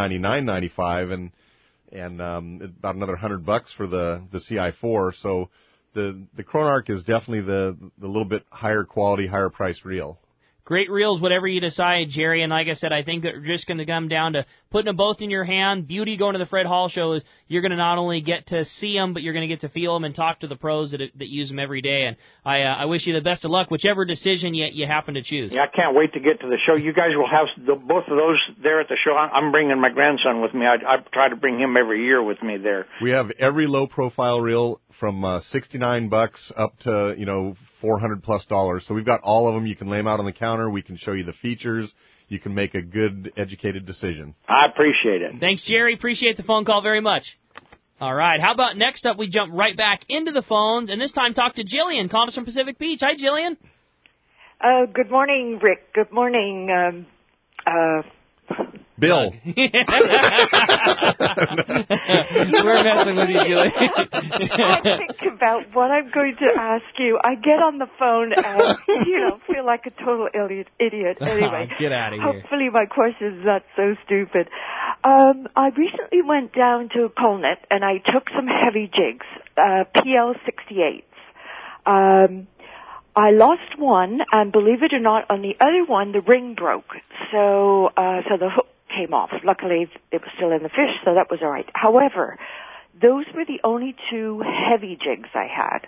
$199.95, and about another $100 for the CI4. So the Chronarch is definitely the little bit higher quality, higher price reel. Great reels, whatever you decide, Jerry. And like I said, I think that we're just going to come down to putting them both in your hand. Beauty going to the Fred Hall Show is you're going to not only get to see them, but you're going to get to feel them and talk to the pros that use them every day. And I wish you the best of luck, whichever decision you happen to choose. Yeah, I can't wait to get to the show. You guys will have both of those there at the show. I'm bringing my grandson with me. I try to bring him every year with me there. We have every low profile reel from $69 up to $400+. So we've got all of them. You can lay them out on the counter. We can show you the features. You can make a good, educated decision. I appreciate it. Thanks, Jerry. Appreciate the phone call very much. All right. How about next up we jump right back into the phones, and this time talk to Jillian, calling us from Pacific Beach. Hi, Jillian. Good morning, Rick. Good morning, Bill. We're messing with you, Julie. I think about what I'm going to ask you. I get on the phone and, feel like a total idiot. Anyway, get out of here. Hopefully my question is not so stupid. I recently went down to Colnet and I took some heavy jigs, PL68s. I lost one, and believe it or not, on the other one, the ring broke. So the hook came off. Luckily, it was still in the fish, so that was all right. However, those were the only 2 heavy jigs I had,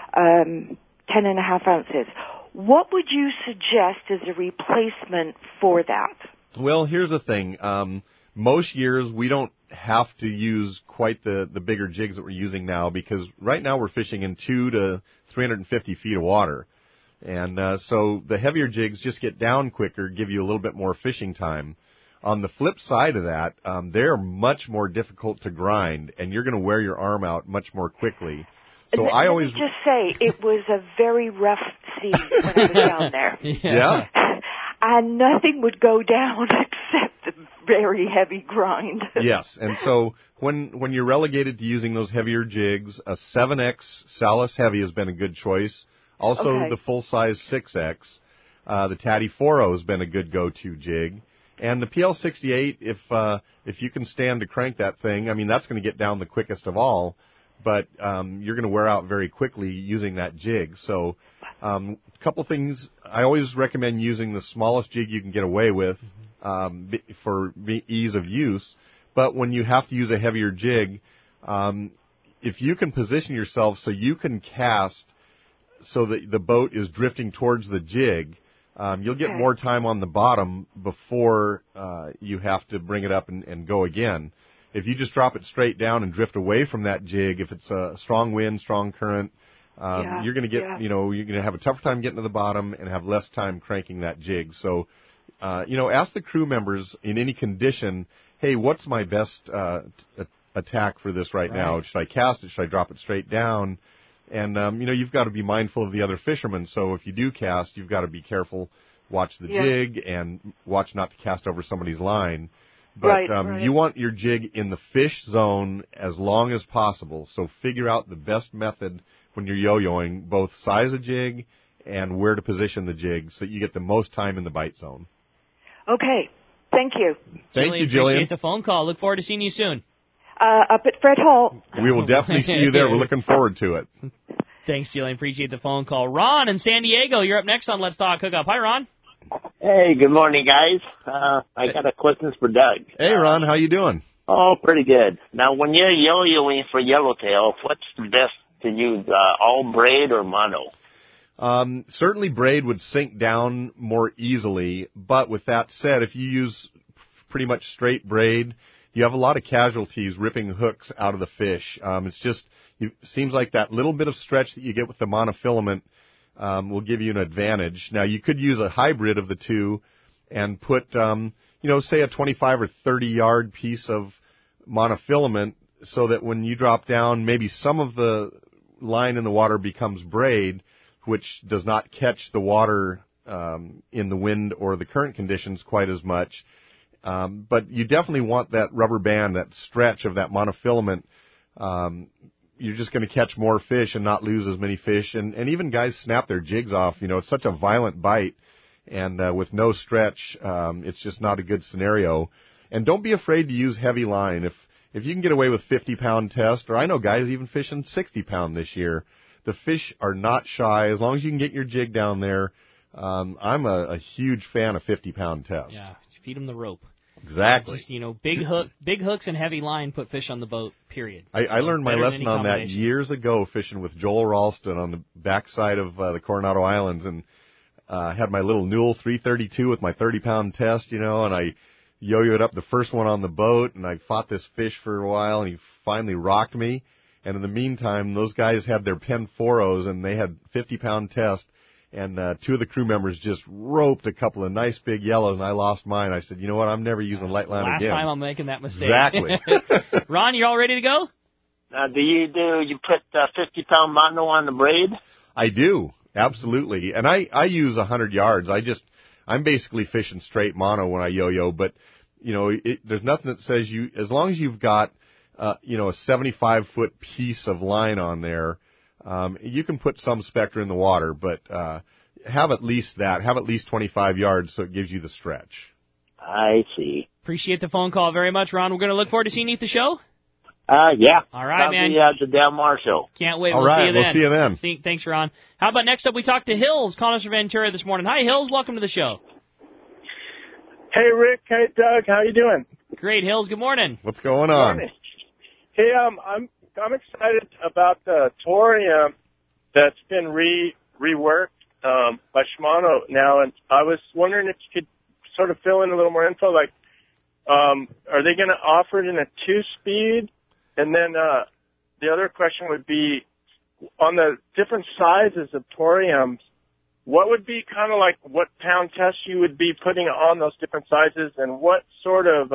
10.5 ounces. What would you suggest as a replacement for that? Well, here's the thing. Most years we don't have to use quite the bigger jigs that we're using now, because right now we're fishing in 2 to 350 feet of water. And so the heavier jigs just get down quicker, give you a little bit more fishing time. On the flip side of that, they're much more difficult to grind, and you're going to wear your arm out much more quickly. So Let me just say, it was a very rough sea when I was down there. Yeah. And nothing would go down except the very heavy grind. Yes, and so when you're relegated to using those heavier jigs, a 7X Salis Heavy has been a good choice. Also, the full-size 6X, the Taddy 4.0 has been a good go-to jig. And the PL68, if you can stand to crank that thing, I mean, that's going to get down the quickest of all, but you're going to wear out very quickly using that jig. So a couple things, I always recommend using the smallest jig you can get away with for ease of use. But when you have to use a heavier jig, if you can position yourself so you can cast so that the boat is drifting towards the jig, you'll get more time on the bottom before you have to bring it up and go again. If you just drop it straight down and drift away from that jig, if it's a strong wind, strong current, you're going to get, you're going to have a tougher time getting to the bottom and have less time cranking that jig. So, ask the crew members in any condition, hey, what's my best attack for this right now? Should I cast it? Should I drop it straight down? And, you've got to be mindful of the other fishermen. So if you do cast, you've got to be careful, watch the jig, and watch not to cast over somebody's line. But you want your jig in the fish zone as long as possible. So figure out the best method when you're yo-yoing, both size of jig and where to position the jig so you get the most time in the bite zone. Okay. Thank you. Thank you, Jillian. Appreciate the phone call. Look forward to seeing you soon. Up at Fred Hall. We will definitely see you there. We're looking forward to it. Thanks, Jillian. Appreciate the phone call. Ron in San Diego, you're up next on Let's Talk Hookup. Hi, Ron. Hey, good morning, guys. I got a question for Doug. Hey, Ron, how you doing? Oh, pretty good. Now, when you're yo-yoing for yellowtail, what's the best to use, all braid or mono? Certainly braid would sink down more easily, but with that said, if you use pretty much straight braid, you have a lot of casualties ripping hooks out of the fish. It's just, it seems like that little bit of stretch that you get with the monofilament will give you an advantage. Now, you could use a hybrid of the two and put, say a 25 or 30 yard piece of monofilament so that when you drop down, maybe some of the line in the water becomes braid, which does not catch the water in the wind or the current conditions quite as much. But you definitely want that rubber band, that stretch of that monofilament. You're just going to catch more fish and not lose as many fish. And even guys snap their jigs off. It's such a violent bite. And with no stretch, it's just not a good scenario. And don't be afraid to use heavy line. If you can get away with 50-pound test, or I know guys even fishing 60-pound this year, the fish are not shy. As long as you can get your jig down there, I'm a huge fan of 50-pound test. Yeah, feed them the rope. Exactly. Just, big hooks and heavy line put fish on the boat, period. I learned my lesson on that years ago fishing with Joel Ralston on the backside of the Coronado Islands, and had my little Newell 332 with my 30-pound test, and I yo-yoed up the first one on the boat, and I fought this fish for a while, and he finally rocked me. And in the meantime, those guys had their Penn 4.0s, and they had 50-pound test. And two of the crew members just roped a couple of nice big yellows, and I lost mine. I said, you know what, I'm never using light line again. Last time I'm making that mistake. Exactly. Ron, you all ready to go? Do you put 50-pound mono on the braid? I do, absolutely. And I use 100 yards. I'm basically fishing straight mono when I yo-yo, but, there's nothing that says as long as you've got, a 75-foot piece of line on there, you can put some spectra in the water, but have at least that. Have at least 25 yards so it gives you the stretch. I see. Appreciate the phone call very much, Ron. We're going to look forward to seeing you at the show. Yeah. All right, man. The Del Mar show. Can't wait. All right, we'll see you then. Thanks, Ron. How about next up we talk to Hills, calling us from Ventura this morning. Hi, Hills. Welcome to the show. Hey, Rick. Hey, Doug. How you doing? Great, Hills. Good morning. What's going on? Hey, I'm excited about the Torium that's been reworked by Shimano now, and I was wondering if you could sort of fill in a little more info. Like, are they going to offer it in a 2-speed? And then the other question would be, on the different sizes of Toriums, what would be kind of like what pound test you would be putting on those different sizes, and what sort of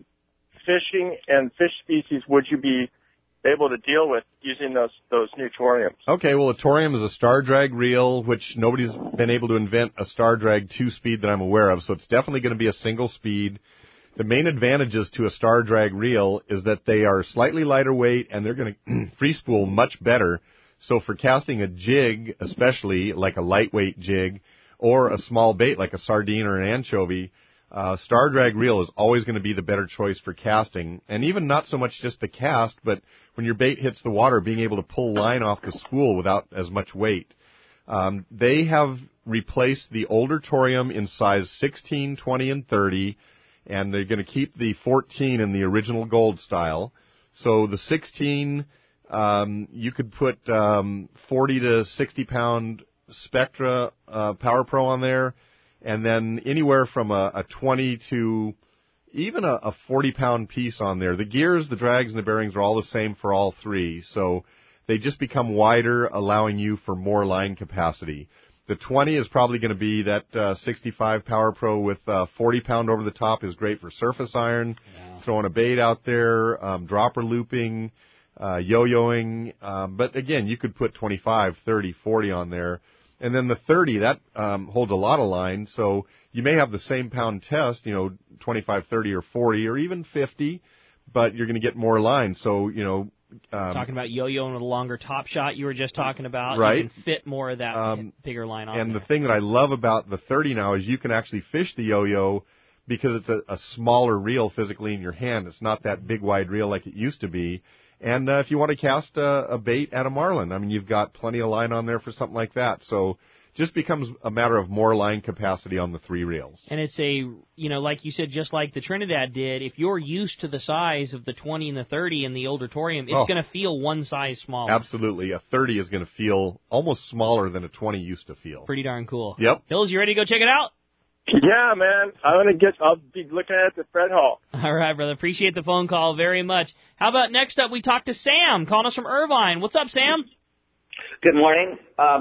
fishing and fish species would you be able to deal with using those new Toriums? Okay, well, a Torium is a star drag reel, which nobody's been able to invent a star drag 2-speed that I'm aware of, so it's definitely going to be a single speed. The main advantages to a star drag reel is that they are slightly lighter weight and they're going to free spool much better. So for casting a jig, especially like a lightweight jig, or a small bait like a sardine or an anchovy, star drag reel is always going to be the better choice for casting. And even not so much just the cast, but when your bait hits the water, being able to pull line off the spool without as much weight. They have replaced the older Torium in size 16, 20, and 30, and they're going to keep the 14 in the original gold style. So the 16... you could put 40 to 60 pound Spectra Power Pro on there, and then anywhere from a 20 to even a 40 pound piece on there. The gears, the drags, and the bearings are all the same for all three, so they just become wider, allowing you for more line capacity. The 20 is probably going to be that 65 Power Pro with 40 pound over the top is great for surface iron, throwing a bait out there, dropper looping, yo-yoing, but again, you could put 25, 30, 40 on there. And then the 30, that holds a lot of line, so you may have the same pound test, 25, 30, or 40, or even 50, but you're going to get more line. So, talking about yo-yoing with a longer top shot you were just talking about, right. You can fit more of that bigger line on and there. The thing that I love about the 30 now is you can actually fish the yo-yo because it's a smaller reel physically in your hand. It's not that big wide reel like it used to be. And if you want to cast a bait at a marlin, I mean, you've got plenty of line on there for something like that. So just becomes a matter of more line capacity on the 3 reels. And it's like you said, just like the Trinidad did, if you're used to the size of the 20 and the 30 and the older Torium, it's going to feel one size smaller. Absolutely. A 30 is going to feel almost smaller than a 20 used to feel. Pretty darn cool. Yep. Hills, you ready to go check it out? Yeah, man. I'll be looking at it at the Fred Hall. All right, brother. Appreciate the phone call very much. How about next up we talk to Sam, calling us from Irvine. What's up, Sam? Good morning.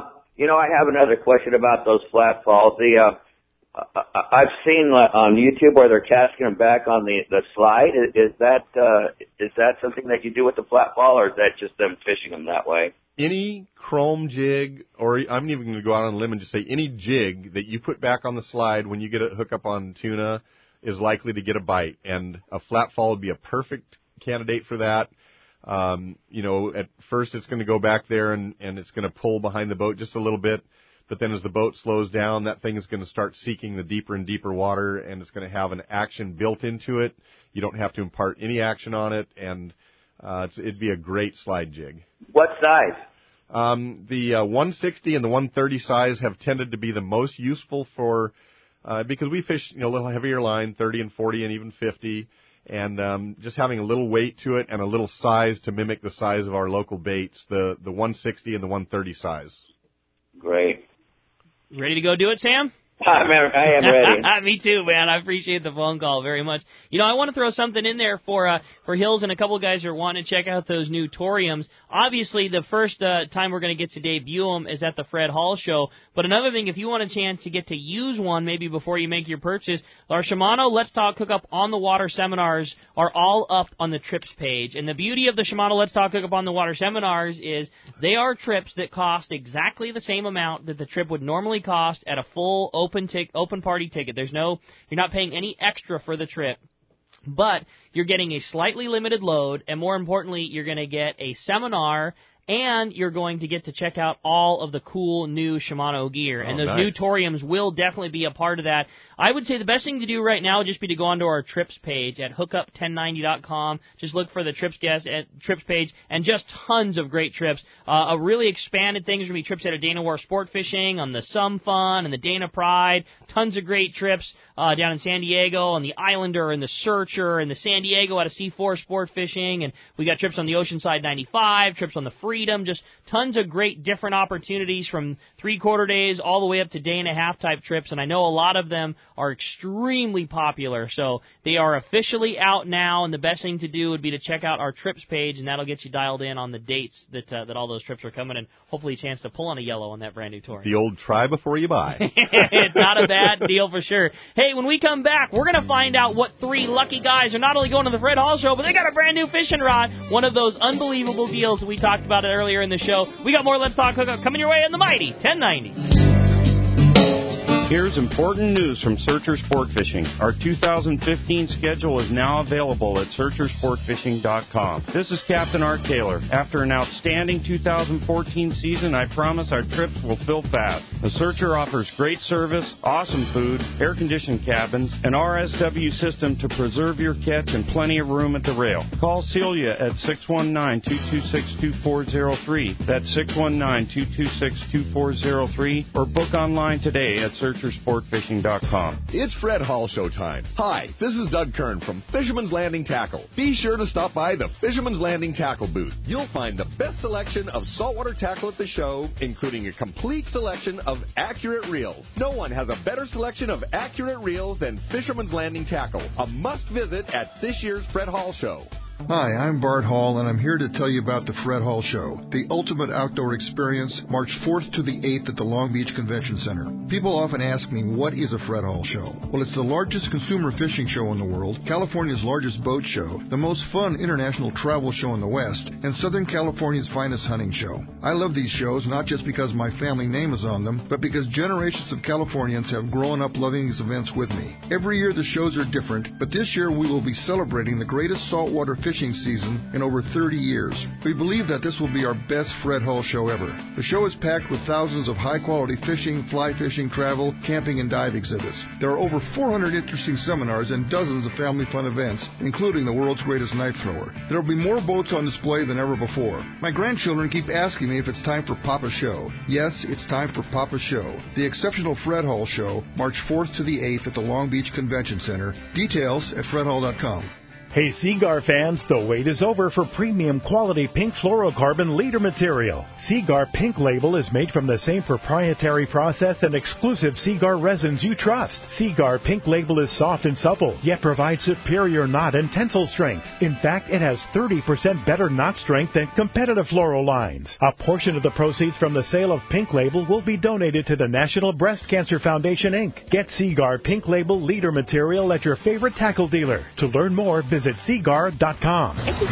I have another question about those flat falls. I've seen on YouTube where they're casting them back on the slide. Is that something that you do with the flat fall, or is that just them fishing them that way? Any chrome jig, or I'm even going to go out on a limb and just say any jig that you put back on the slide when you get a hook up on tuna is likely to get a bite, and a flat fall would be a perfect candidate for that. At first it's going to go back there and it's going to pull behind the boat just a little bit, but then as the boat slows down, that thing is going to start seeking the deeper and deeper water, and it's going to have an action built into it. You don't have to impart any action on it, and it'd be a great slide jig. What size? The 160 and the 130 size have tended to be the most useful for because we fish a little heavier line, 30 and 40 and even 50, and just having a little weight to it and a little size to mimic the size of our local baits, the 160 and the 130 size. Great. Ready to go do it, Sam? I am ready. Me too, man. I appreciate the phone call very much. I want to throw something in there for Hills and a couple of guys who are wanting to check out those new Toriums. Obviously, the first time we're going to get to debut them is at the Fred Hall show. But another thing, if you want a chance to get to use one maybe before you make your purchase, our Shimano Let's Talk Hookup on the Water seminars are all up on the trips page. And the beauty of the Shimano Let's Talk Hookup on the Water seminars is they are trips that cost exactly the same amount that the trip would normally cost at a full open party ticket. You're not paying any extra for the trip, but you're getting a slightly limited load, and more importantly, you're going to get a seminar and you're going to get to check out all of the cool new Shimano gear. And those new Toriums will definitely be a part of that. I would say the best thing to do right now would just be to go onto our trips page at hookup1090.com. Just look for the trips page, and just tons of great trips. A really expanded things. There's going to be trips out of Dana Wharf Sport Fishing, on the Some Fun, and the Dana Pride. Tons of great trips down in San Diego, on the Islander, and the Searcher, and the San Diego out of C4 Sport Fishing. And we got trips on the Oceanside 95, trips on the Freedom. Just tons of great different opportunities from 3/4 days all the way up to day and a half type trips. And I know a lot of them are extremely popular. So they are officially out now, and the best thing to do would be to check out our trips page, and that'll get you dialed in on the dates that all those trips are coming, and hopefully a chance to pull on a yellow on that brand new tour. The old try before you buy. It's not a bad deal for sure. Hey, when we come back, we're going to find out what 3 lucky guys are not only going to the Fred Hall Show, but they got a brand new fishing rod. One of those unbelievable deals that we talked about earlier in the show. We got more Let's Talk Hookup coming your way in the mighty 1090. Here's important news from Searcher Sport Fishing. Our 2015 schedule is now available at SearcherSportFishing.com. This is Captain Art Taylor. After an outstanding 2014 season, I promise our trips will fill fast. The Searcher offers great service, awesome food, air-conditioned cabins, an RSW system to preserve your catch, and plenty of room at the rail. Call Celia at 619-226-2403. That's 619-226-2403, or book online today at SearcherSportFishing.com. It's Fred Hall Show time. Hi, this is Doug Kern from Fisherman's Landing Tackle. Be sure to stop by the Fisherman's Landing Tackle booth. You'll find the best selection of saltwater tackle at the show, including a complete selection of accurate reels. No one has a better selection of accurate reels than Fisherman's Landing Tackle. A must visit at this year's Fred Hall Show. Hi, I'm Bart Hall, and I'm here to tell you about the Fred Hall Show, the ultimate outdoor experience, March 4th to the 8th at the Long Beach Convention Center. People often ask me, what is a Fred Hall Show? Well, it's the largest consumer fishing show in the world, California's largest boat show, the most fun international travel show in the West, and Southern California's finest hunting show. I love these shows not just because my family name is on them, but because generations of Californians have grown up loving these events with me. Every year the shows are different, but this year we will be celebrating the greatest saltwater fishing season in over 30 years. We believe that this will be our best Fred Hall show ever. The show is packed with thousands of high-quality fishing, fly fishing, travel, camping, and dive exhibits. There are over 400 interesting seminars and dozens of family fun events, including the world's greatest knife thrower. There will be more boats on display than ever before. My grandchildren keep asking me if it's time for Papa's Show. Yes, it's time for Papa's Show. The exceptional Fred Hall Show, March 4th to the 8th at the Long Beach Convention Center. Details at fredhall.com. Hey Seaguar fans, the wait is over for premium quality pink fluorocarbon leader material. Seaguar Pink Label is made from the same proprietary process and exclusive Seaguar resins you trust. Seaguar Pink Label is soft and supple, yet provides superior knot and tensile strength. In fact, it has 30% better knot strength than competitive fluoro lines. A portion of the proceeds from the sale of Pink Label will be donated to the National Breast Cancer Foundation, Inc. Get Seaguar Pink Label leader material at your favorite tackle dealer. To learn more, visit Seaguar.com.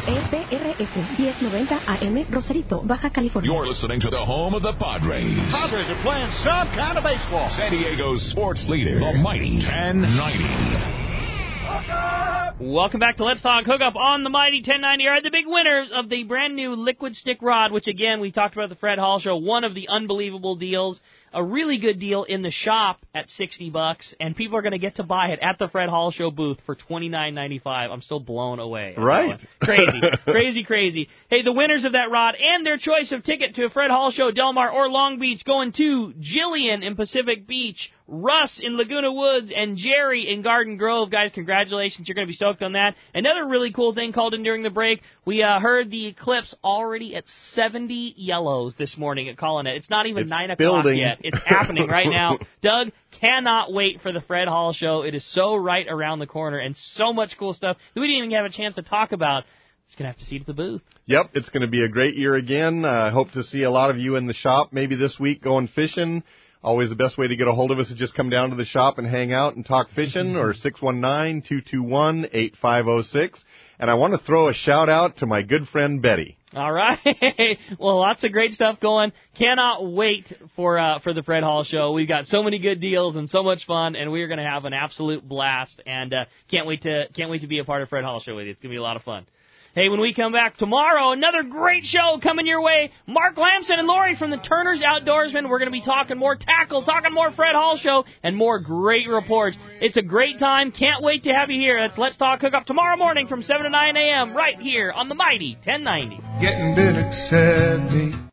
XEPRS 1090 AM, Rosarito, Baja California. You're listening to the home of the Padres. Padres are playing some kind of baseball. San Diego's sports leader, the mighty 1090. Welcome back to Let's Talk Hookup on the mighty 1090. All right, the big winners of the brand new liquid stick rod, which again we talked about at the Fred Hall Show. One of the unbelievable deals. A really good deal in the shop at $60, and people are going to get to buy it at the Fred Hall Show booth for $29.95. I'm still blown away. Right. Crazy. Hey, the winners of that rod and their choice of ticket to a Fred Hall Show, Del Mar or Long Beach, going to Jillian in Pacific Beach, Russ in Laguna Woods, and Jerry in Garden Grove. Guys, congratulations. You're going to be stoked on that. Another really cool thing called in during the break, we heard the eclipse already at 70 yellows this morning at Calling It. It's not even 9 o'clock yet. It's happening right now. Doug cannot wait for the Fred Hall Show. It is so right around the corner and so much cool stuff that we didn't even have a chance to talk about. Just going to have to see it at the booth. Yep, it's going to be a great year again. I hope to see a lot of you in the shop maybe this week going fishing. Always the best way to get a hold of us is just come down to the shop and hang out and talk fishing, or 619-221-8506. And I want to throw a shout-out to my good friend Betty. All right. Well, lots of great stuff going. Cannot wait for the Fred Hall Show. We've got so many good deals and so much fun, and we're going to have an absolute blast. And can't wait to be a part of Fred Hall Show with you. It's going to be a lot of fun. Hey, when we come back tomorrow, another great show coming your way. Mark Lamson and Lori from the Turner's Outdoorsman. We're going to be talking more tackle, talking more Fred Hall Show, and more great reports. It's a great time. Can't wait to have you here. That's Let's Talk Hookup tomorrow morning from 7 to 9 a.m. right here on the mighty 1090. Getting bit, accept me.